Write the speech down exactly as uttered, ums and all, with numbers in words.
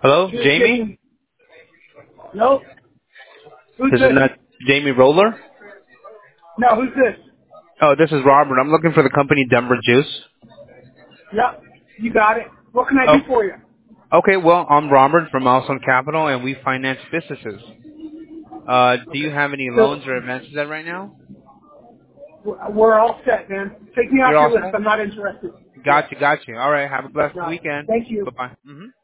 Hello, Cheers, Jamie? Kitchen. No? Who's This is this? not Jamie Roller? No, who's this? Oh, this is Robert. I'm looking for the company Denver Juice. Yep, you got it. What can I Oh, do for you? okay. Well, I'm Robert from Milestone Capital, and we finance businesses. Uh, do you have any So, loans or advances at right now? we're we're all set, man. Take me You're off your all list. set? I'm not interested. Yeah. Got you, got you. All right. Have a blessed Got it. weekend. Thank you. Bye-bye. hmm